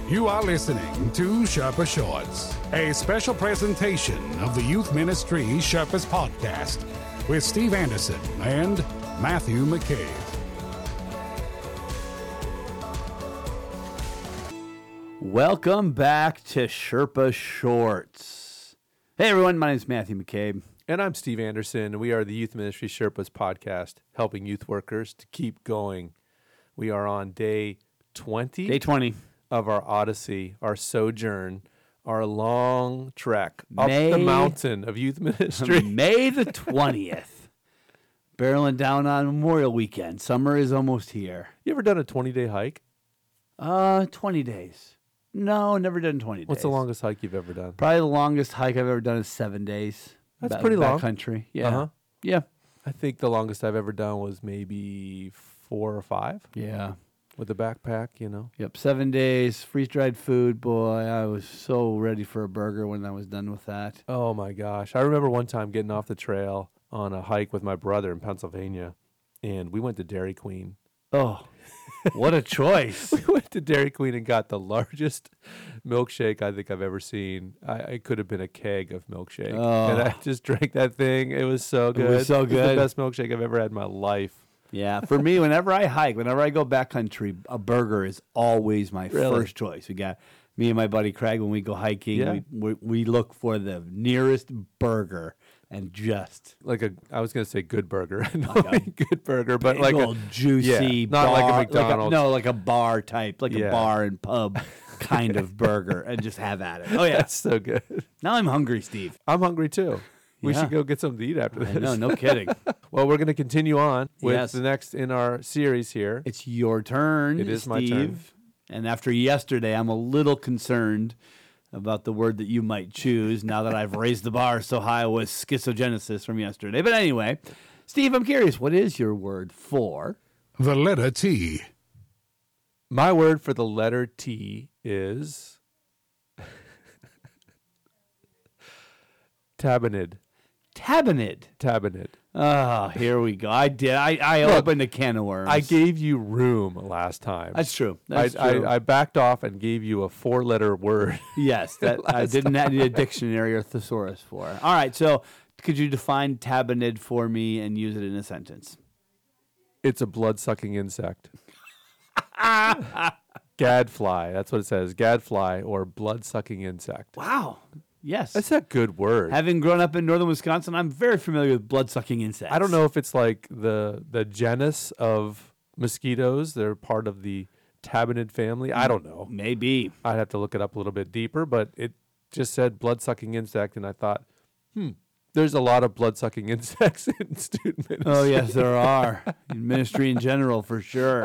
You are listening to Sherpa Shorts, a special presentation of the Youth Ministry Sherpas Podcast with Steve Anderson and Matthew McCabe. Welcome back to Sherpa Shorts. Hey everyone, my name is Matthew McCabe. And I'm Steve Anderson. We are the Youth Ministry Sherpas Podcast, helping youth workers to keep going. We are on day 20. Day 20. Of our odyssey, our sojourn, our long trek up the mountain of youth ministry. May the 20th. Barreling down on Memorial Weekend. Summer is almost here. You ever done a 20-day hike? 20 days. No, never done 20 days. What's the longest hike you've ever done? Probably the longest hike I've ever done is 7 days. That's pretty long. Backcountry. Yeah. Uh-huh. Yeah. I think the longest I've ever done was maybe 4 or 5. Yeah. With a backpack, you know. Yep, 7 days, freeze-dried food. Boy, I was so ready for a burger when I was done with that. Oh, my gosh. I remember one time getting off the trail on a hike with my brother in Pennsylvania, and we went to Dairy Queen. Oh, what a choice. We went to Dairy Queen and got the largest milkshake I think I've ever seen. It could have been a keg of milkshake. Oh. And I just drank that thing. It was so good. It was so good. It was the best milkshake I've ever had in my life. Yeah, for me, whenever I hike, whenever I go backcountry, a burger is always my Really? first choice. We got me and my buddy Craig, when we go hiking, Yeah. we look for the nearest burger and just I was going to say good burger. Good burger, but big like old juicy yeah, not bar, like a McDonald's. like a bar type, like a Yeah. bar and pub kind of burger, and just have at it. Oh, yeah. That's so good. Now I'm hungry, Steve. I'm hungry too. We Yeah. should go get something to eat after this. No kidding. Well, we're going to continue on with Yes. the next in our series here. It's your turn, It is Steve. my turn. And after yesterday, I'm a little concerned about the word that you might choose now that I've raised the bar so high with schizogenesis from yesterday. But anyway, Steve, I'm curious, what is your word for? The letter T. My word for the letter T is Tabanid. Tabanid. Oh, here we go. I opened a can of worms. I gave you room last time. That's true. That's I true. I backed off and gave you a 4-letter word. Yes, that I didn't need a dictionary or thesaurus for. All right, so could you define tabanid for me and use it in a sentence? It's a blood-sucking insect. Gadfly. That's what it says. Gadfly or blood-sucking insect. Wow. Yes. That's a good word. Having grown up in northern Wisconsin, I'm very familiar with blood-sucking insects. I don't know if it's like the genus of mosquitoes. They're part of the tabanid family. I don't know. Maybe. I'd have to look it up a little bit deeper, but it just said blood-sucking insect, and I thought, there's a lot of blood-sucking insects in student ministry. Oh, yes, there are. In ministry in general, for sure.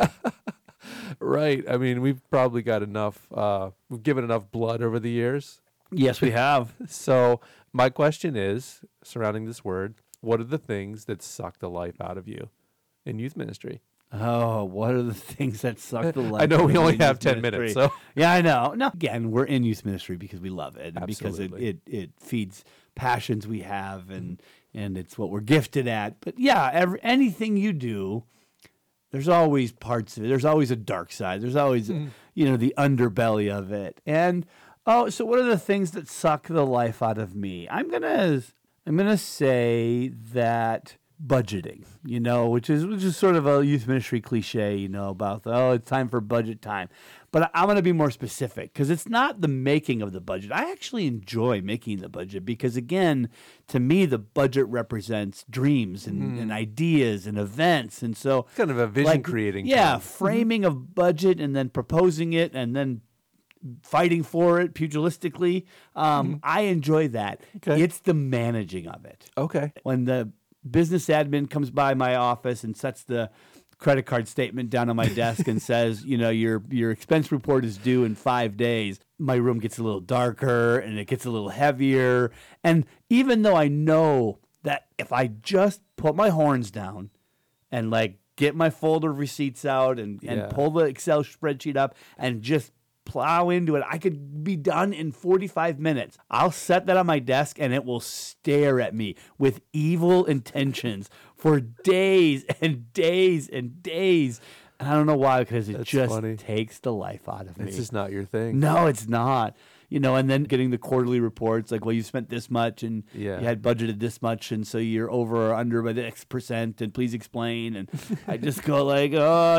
Right. I mean, we've probably got enough, we've given enough blood over the years. Yes, we have. So my question is, surrounding this word, what are the things that suck the life out of you in youth ministry? Oh, what are the things that suck the life? I know we out of only youth have 10 ministry? minutes, so. Yeah, I know. No, again, we're in youth ministry because we love it, and Absolutely. because it feeds passions we have, and it's what we're gifted at. But yeah, anything you do, there's always parts of it. There's always a dark side. There's always the underbelly of it. And so what are the things that suck the life out of me? I'm gonna say that budgeting, which is sort of a youth ministry cliche, about it's time for budget time. But I'm going to be more specific because it's not the making of the budget. I actually enjoy making the budget because, again, to me, the budget represents dreams and ideas and events. And so It's kind of a vision creating. Yeah, term. framing of budget and then proposing it and then fighting for it pugilistically. I enjoy that. Okay. It's the managing of it. Okay. When the business admin comes by my office and sets the credit card statement down on my desk and says, your expense report is due in 5 days, my room gets a little darker and it gets a little heavier. And even though I know that if I just put my horns down and get my folder of receipts out and pull the Excel spreadsheet up and just plow into it, I could be done in 45 minutes. I'll set that on my desk and it will stare at me with evil intentions for days and days and days. And I don't know why, because it That's just funny. takes the life out of me. It's just not your thing. No, it's not. And then getting the quarterly reports, like, well, you spent this much and Yeah. you had budgeted this much, and so you're over or under by the X%, and please explain. And I just go like, oh,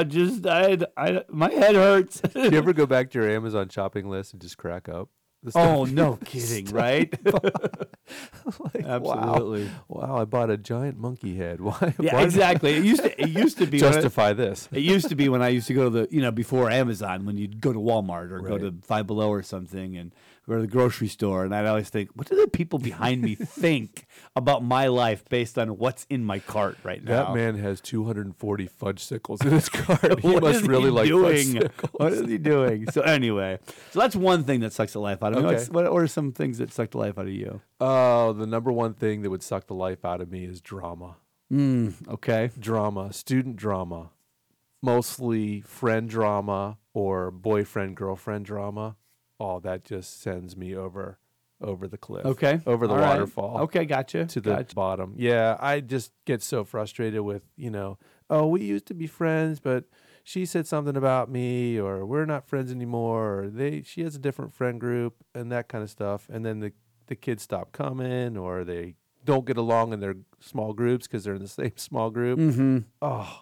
my head hurts. Do you ever go back to your Amazon shopping list and just crack up? The Oh, stuff- no kidding, right? Like, Absolutely. Wow, I bought a giant monkey head. Why? Yeah, why exactly. It used to be when I- justify this. It used to be when I used to go to before Amazon, when you'd go to Walmart or go Right. to Five Below or something and go to the grocery store. And I'd always think, what do the people behind me think about my life based on what's in my cart right now? That man has 240 fudge sickles in his cart. He What must is really he like doing? fudge sickles. What is he doing? So anyway, that's one thing that sucks the life out of me. Okay. What are some things that suck the life out of you? The number one thing that would suck the life out of me is drama. Okay. Drama, student drama, mostly friend drama or boyfriend girlfriend drama. Oh, that just sends me over the cliff. Okay. Over the All right. waterfall. Okay, gotcha. To the bottom. Yeah, I just get so frustrated with, oh, we used to be friends, but she said something about me, or we're not friends anymore, or she has a different friend group, and that kind of stuff. And then the kids stop coming, or they don't get along in their small groups because they're in the same small group. Mm-hmm. Oh,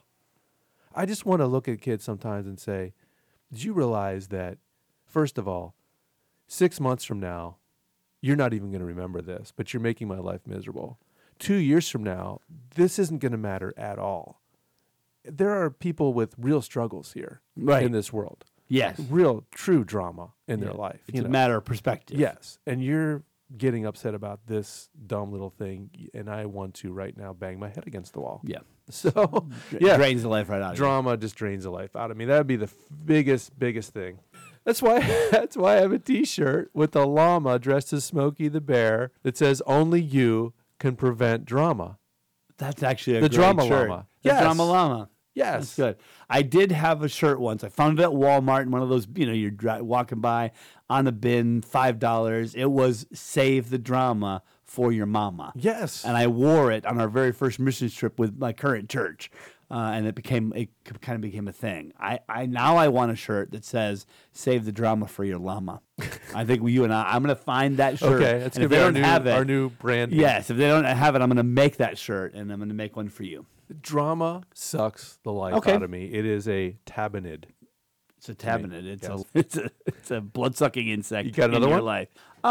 I just want to look at kids sometimes and say, did you realize that, first of all, 6 months from now, you're not even going to remember this, but you're making my life miserable. 2 years from now, this isn't going to matter at all. There are people with real struggles here in this world. Yes. Real, true drama in their life. It's a matter of perspective. Yes. And you're getting upset about this dumb little thing, and I want to right now bang my head against the wall. Yeah. So, It drains the life right out of you. drama just drains the life out of me. That would be the biggest thing. That's why I have a T-shirt with a llama dressed as Smokey the Bear that says "Only you can prevent drama." That's actually The great drama shirt. llama. The Yes. drama llama. Yes, That's good. I did have a shirt once. I found it at Walmart in one of those, you're walking by on a bin, $5. It was "Save the Drama for Your Mama." Yes, And I wore it on our very first mission trip with my current church. And it kind of became a thing. I now want a shirt that says "Save the Drama for Your Llama." I think I'm going to find that shirt. okay. That's And gonna if be they don't have it, our new brand. yes, if they don't have it, I'm going to make that shirt, and I'm going to make one for you. Drama sucks the life Okay. out of me. It is a tabinid. It's a tabinet. yes. It's a blood sucking insect. You got another in your one? life.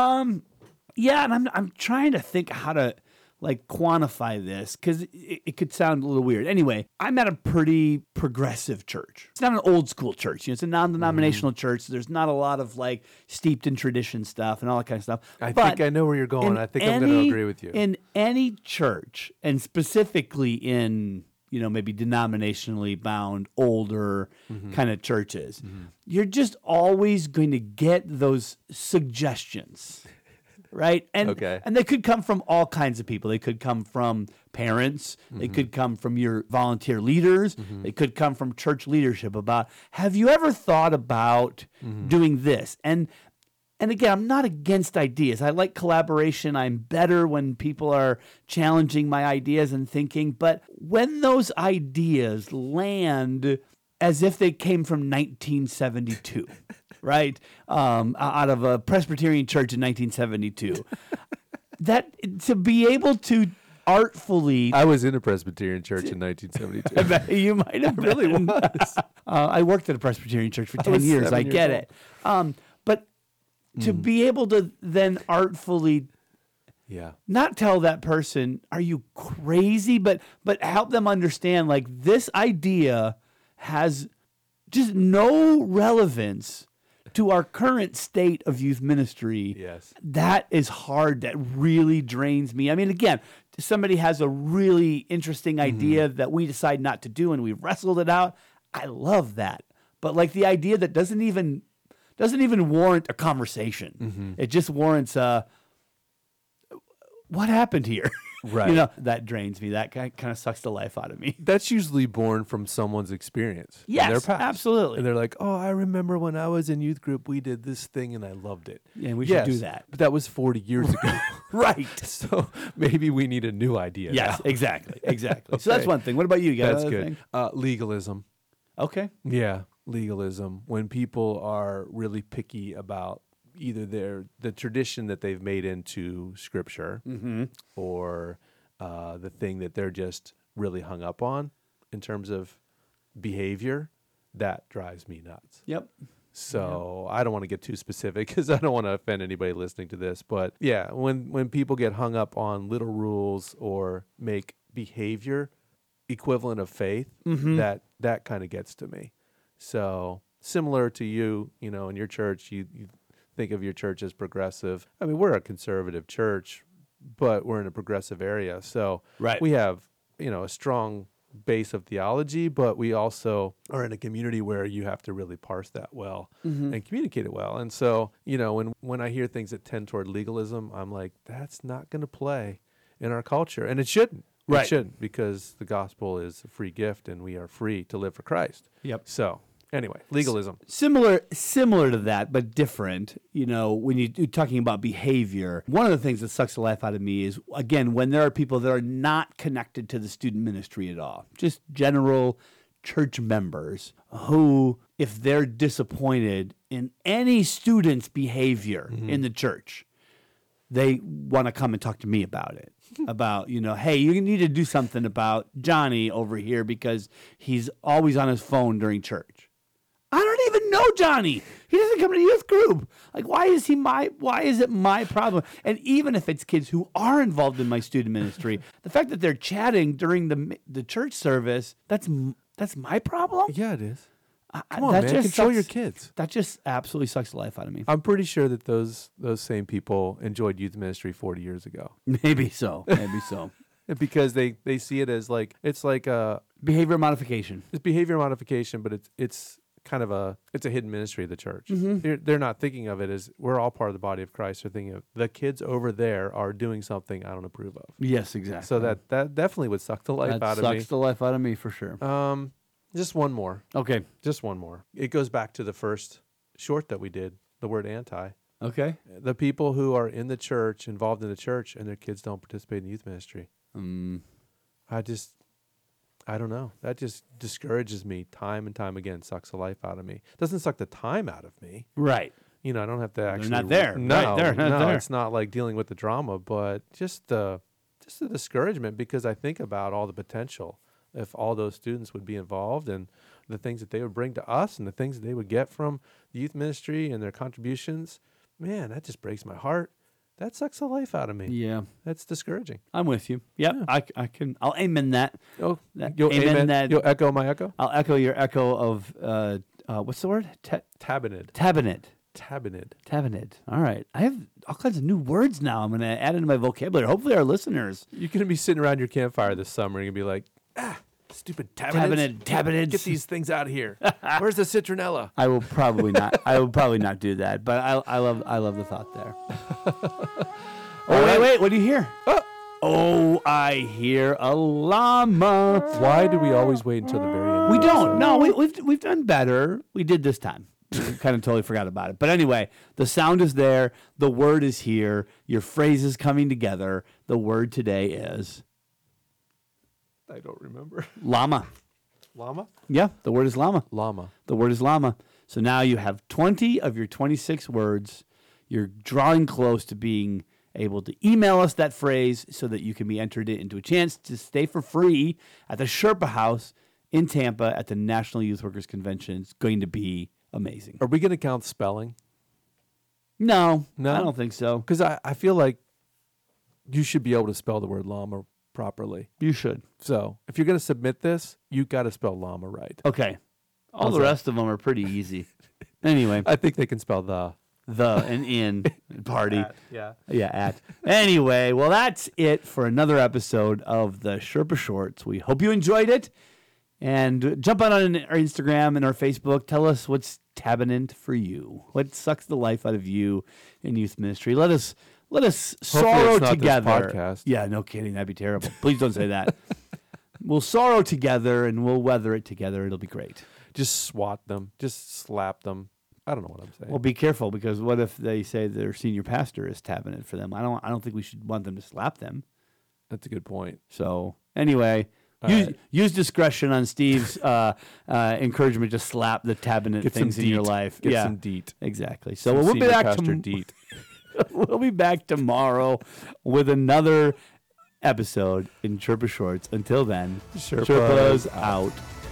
Yeah, and I'm trying to think how to quantify this because it could sound a little weird. Anyway, I'm at a pretty progressive church. It's not an old school church. It's a non-denominational church. So there's not a lot of steeped in tradition stuff and all that kind of stuff. I But think I know where you're going. in I think I'm going to agree with you. In any church, and specifically in maybe denominationally bound, older kind of churches, you're just always going to get those suggestions, right? And Okay. and they could come from all kinds of people. They could come from parents. They could come from your volunteer leaders. They could come from church leadership about, have you ever thought about doing this? And again, I'm not against ideas. I like collaboration. I'm better when people are challenging my ideas and thinking. But when those ideas land as if they came from 1972, right? Out of a Presbyterian church in 1972, that to be able to artfully. I was in a Presbyterian church in 1972. I bet you might have really been. was. I worked at a Presbyterian church for 10 was years. 7 I years get old. it. But to be able to then artfully Yeah. not tell that person, "Are you crazy?" but help them understand this idea has just no relevance to our current state of youth ministry. Yes. That is hard. That really drains me. I mean, again, somebody has a really interesting idea that we decide not to do and we wrestled it out. I love that. But the idea that doesn't even warrant a conversation. It just warrants what happened here? Right. That drains me. That kind of sucks the life out of me. That's usually born from someone's experience. in Yes, their past. absolutely. And they're like, "Oh, I remember when I was in youth group, we did this thing and I loved it." Yeah, and we should do that. But that was 40 years ago. Right. So maybe we need a new idea. Yes, now. exactly. So that's Okay. one thing. What about you? You got That's another good. thing? Legalism. Okay. Yeah, legalism. When people are really picky about either the tradition that they've made into scripture or the thing that they're just really hung up on in terms of behavior, that drives me nuts. Yep. So I don't want to get too specific because I don't want to offend anybody listening to this. But yeah, when people get hung up on little rules or make behavior equivalent of faith, that kind of gets to me. So similar to you, in your church, you think of your church as progressive. I mean, we're a conservative church, but we're in a progressive area. So we have, a strong base of theology, but we also are in a community where you have to really parse that well and communicate it well. And so, when I hear things that tend toward legalism, I'm like, that's not going to play in our culture. And it shouldn't. Right. It shouldn't, because the gospel is a free gift and we are free to live for Christ. Yep. So anyway, legalism. Similar to that, but different. When you're talking about behavior, one of the things that sucks the life out of me is, again, when there are people that are not connected to the student ministry at all, just general church members who, if they're disappointed in any student's behavior in the church, they want to come and talk to me about it. About, hey, you need to do something about Johnny over here because he's always on his phone during church. I don't even know Johnny. He doesn't come to youth group. Like, why is it my problem? And even if it's kids who are involved in my student ministry, the fact that they're chatting during the church service, that's my problem? Yeah, it is. Come on, man, control your kids. That just absolutely sucks the life out of me. I'm pretty sure that those same people enjoyed youth ministry 40 years ago. Maybe so. Because they see it as it's like a behavior modification. It's behavior modification, but it's kind of it's a hidden ministry of the church. They're not thinking of it as we're all part of the body of Christ. They're thinking of the kids over there are doing something I don't approve of. Yes, exactly. So that definitely would suck the life out of me. Sucks the life out of me for sure. Just one more. Okay. Just one more. It goes back to the first short that we did, the word anti. Okay. The people who are in the church, involved in the church, and their kids don't participate in youth ministry. I don't know. That just discourages me time and time again, sucks the life out of me. Doesn't suck the time out of me. Right. I don't have to actually. They're not there. No, right, they're not there. It's not like dealing with the drama, but just the discouragement, because I think about all the potential if all those students would be involved and the things that they would bring to us and the things that they would get from the youth ministry and their contributions. Man, that just breaks my heart. That sucks the life out of me. Yeah. That's discouraging. I'm with you. Yep. Yeah. I'll amen that. Oh, you'll amen that. You'll echo my echo? I'll echo your echo of, what's the word? Tabinid. Tabinid. All right. I have all kinds of new words now I'm going to add into my vocabulary. Hopefully our listeners. You're going to be sitting around your campfire this summer and you're going to be like, stupid tabinid. Get these things out of here. Where's the citronella? I will probably not do that, but I love the thought there. Wait, what do you hear? Oh, I hear a llama. Why do we always wait until the very end? We don't. No, we've done better. We did this time. We kind of totally forgot about it. But anyway, the sound is there. The word is here. Your phrase is coming together. The word today is... I don't remember. Llama. Llama? Yeah, the word is llama. Llama. The word is llama. So now you have 20 of your 26 words. You're drawing close to being able to email us that phrase so that you can be entered into a chance to stay for free at the Sherpa House in Tampa at the National Youth Workers Convention. It's going to be amazing. Are we going to count spelling? No, I don't think so. Because I feel like you should be able to spell the word llama properly. You should. So if you're going to submit this, you got to spell llama right. Okay. All the rest of them are pretty easy. Anyway. I think they can spell the and in party. At, yeah. Yeah, at. Anyway, well, that's it for another episode of the Sherpa Shorts. We hope you enjoyed it. And jump on our Instagram and our Facebook. Tell us what's tabinant for you. What sucks the life out of you in youth ministry. Let us sorrow together. Podcast. Yeah, no kidding. That'd be terrible. Please don't say that. We'll sorrow together and we'll weather it together. It'll be great. Just swat them. Just slap them. I don't know what I'm saying. Well, be careful, because what if they say their senior pastor is tabbing it for them? I don't think we should want them to slap them. That's a good point. So anyway, Use discretion on Steve's encouragement to slap the cabinet things in your life. Get some deet. Exactly. So we'll be back deet. We'll be back tomorrow with another episode in Sherpa Shorts. Until then, Sherpa's out.